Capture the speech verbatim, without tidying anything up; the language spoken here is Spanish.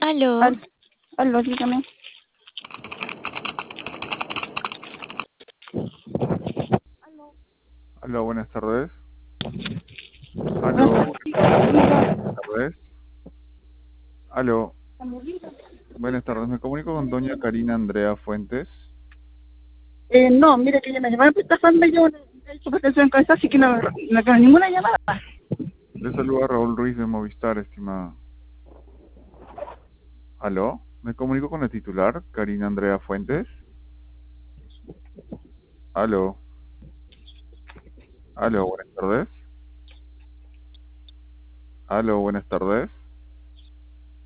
Aló, Al- Aló, dígame. Aló, buenas tardes. Aló, Buenas buenas tardes. Aló, buenas tardes. Me comunico con doña Karina Andrea Fuentes. eh, no, mire que ya me llamaron por esta forma y yo no he hecho pretensión con esta, así que no, no tengo ninguna llamada. Le saluda Raúl Ruiz de Movistar, estimada. Aló, me comunico con la titular, Karina Andrea Fuentes. Aló, aló, buenas tardes. Aló, buenas tardes.